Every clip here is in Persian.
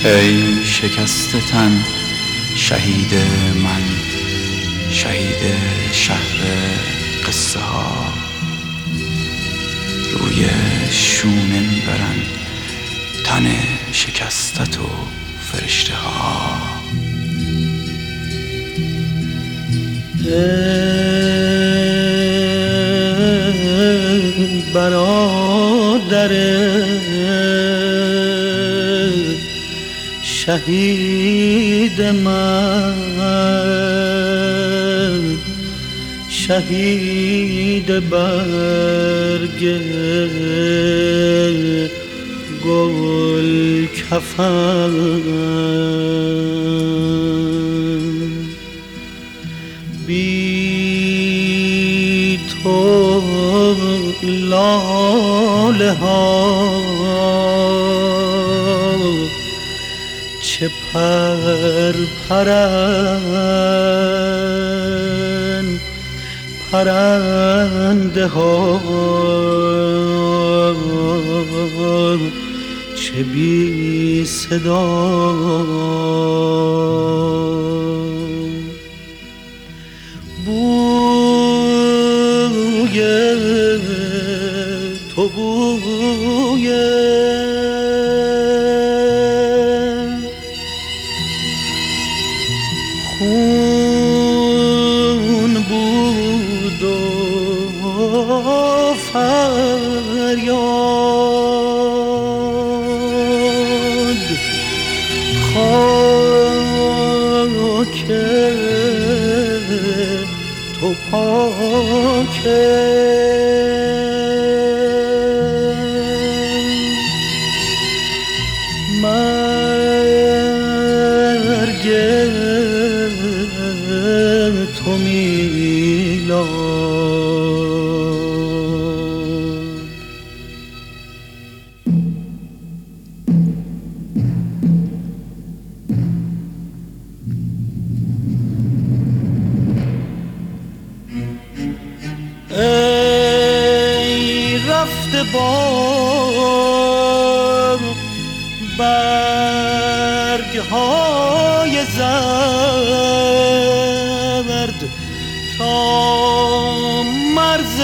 ای شکسته تن شهید من، شهید شهر قصه ها. روی شونه میبرن تن شکستت و فرشته ها. برادر شهید من، شهید برگ گل کفن، بی تو لاله ها چه پرند پرنده ها، چه بی صدا. بوی تو بوی خون بود و فریاد، خاک تو پاکه مرگ تو میلاد. ای رفته بار برگ های زرد تا مرز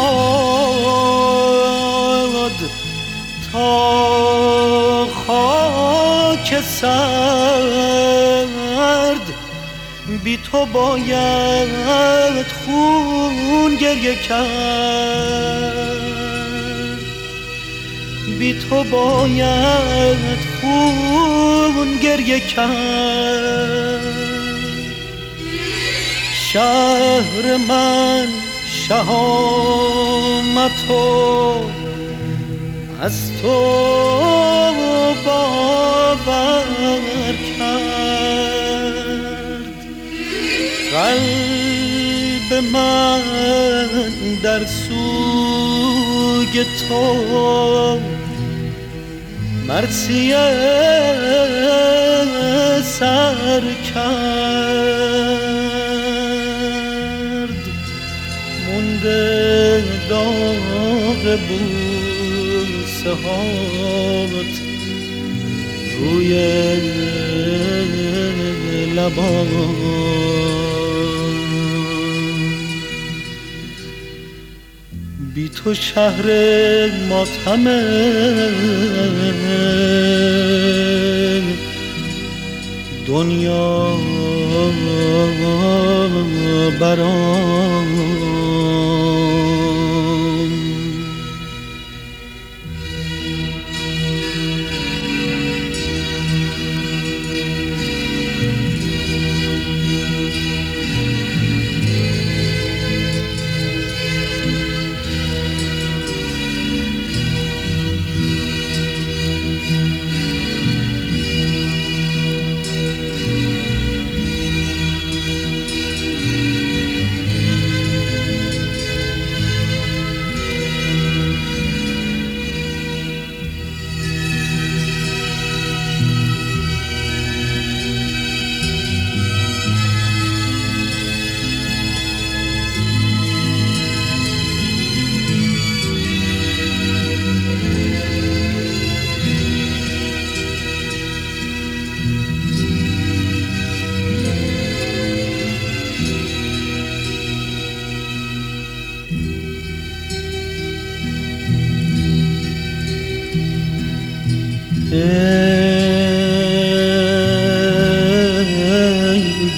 باد، تا خاک سرد. بی تو باید خون گریه کرد، بی تو باید خون گریه کرد. شهر من شهامت و از تو باور کرد. قلب من در سوی تو مرثیه سر کرد. مونده داغ بوسه هات روی لبان. بی تو شهر ماتمه دنیا برام.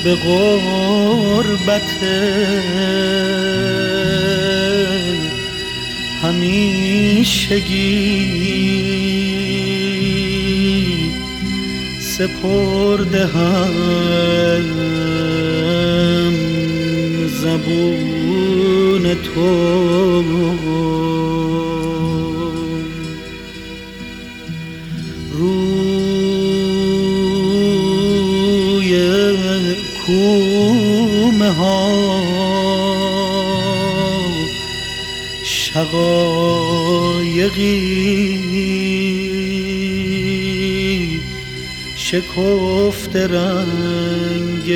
به غربت همیشگی سپرده هم زبون تو. روی کومه ها شقایقی شکفته رنگ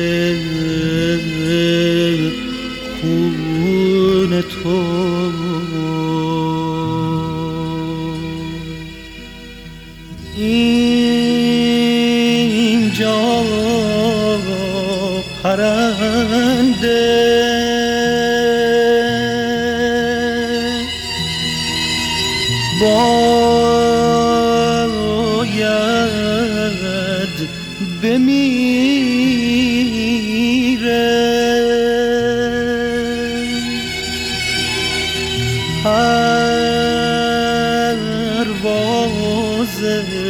خون تو. اینجا پرنده باید بمیره، پرواز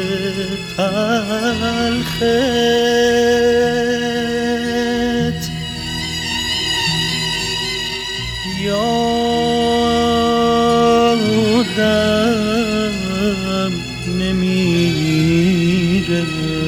تلخت یادم نمیره.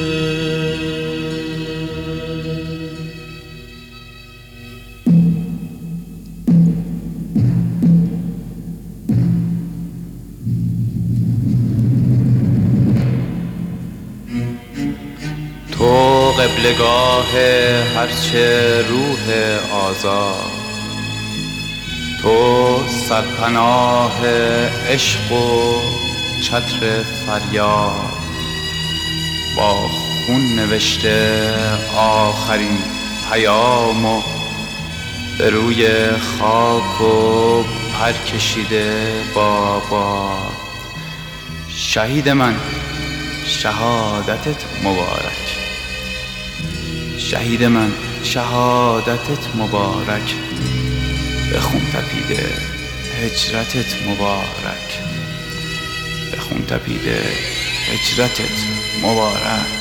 تو قبلگاه هرچه روح آزاد، تو سرپناه عشق و چتر فریاد، با خون نوشته آخرین پیام و به روی خاک و پر کشیده با باد. شهید من شهادتت مبارک، شهید من شهادتت مبارک، به خون تپیده هجرتت مبارک، به خون تپیده هجرتت مبارک.